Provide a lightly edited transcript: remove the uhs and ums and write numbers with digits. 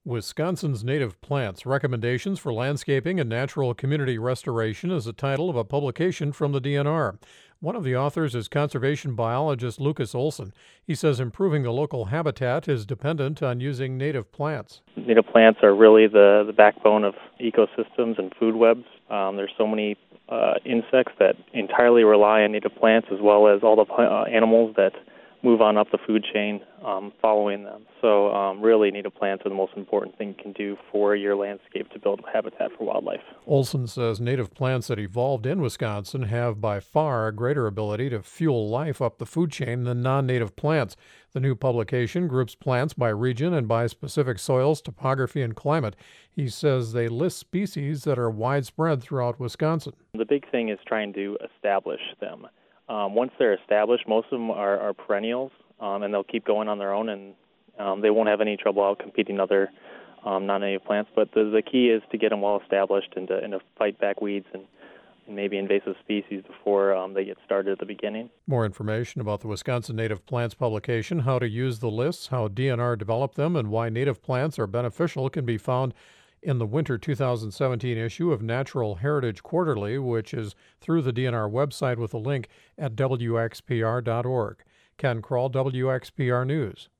Wisconsin's Native Plants Recommendations for Landscaping and Natural Community Restoration is the title of a publication from the DNR. One of the authors is conservation biologist Lucas Olson. He says improving the local habitat is dependent on using native plants. Native plants are really the backbone of ecosystems and food webs. There's so many insects that entirely rely on native plants, as well as all the animals that move on up the food chain following them. So really native plants are the most important thing you can do for your landscape to build habitat for wildlife. Olson says native plants that evolved in Wisconsin have by far a greater ability to fuel life up the food chain than non-native plants. The new publication groups plants by region and by specific soils, topography, and climate. He says they list species that are widespread throughout Wisconsin. The big thing is trying to establish them. Once they're established, most of them are perennials, and they'll keep going on their own, and they won't have any trouble outcompeting other non-native plants. But the key is to get them well established and to fight back weeds and maybe invasive species before they get started at the beginning. More information about the Wisconsin Native Plants publication, how to use the lists, how DNR developed them, and why native plants are beneficial can be found in the winter 2017 issue of Natural Heritage Quarterly, which is through the DNR website with a link at wxpr.org. Ken Kroll, WXPR News.